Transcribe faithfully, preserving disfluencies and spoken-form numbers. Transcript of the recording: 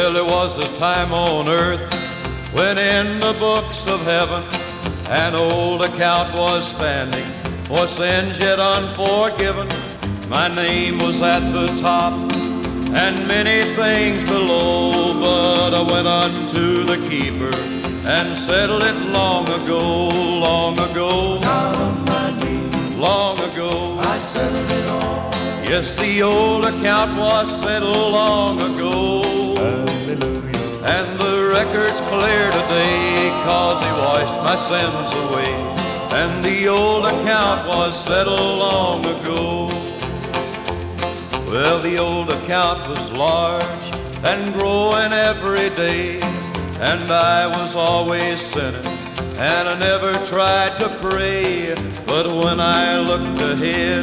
Well, there was a time on earth when in the books of heaven an old account was standing for sins yet unforgiven. My name was at the top and many things below, but I went unto the keeper and settled it long ago, long ago, Down on my knees, long ago. I settled it all. Yes, the old account was settled long ago. Hallelujah. And the record's clear today, 'cause he washed my sins away. And the old account was settled long ago. Well, the old account was large and growing every day, and I was always sinning, and I never tried to pray. But when I looked ahead,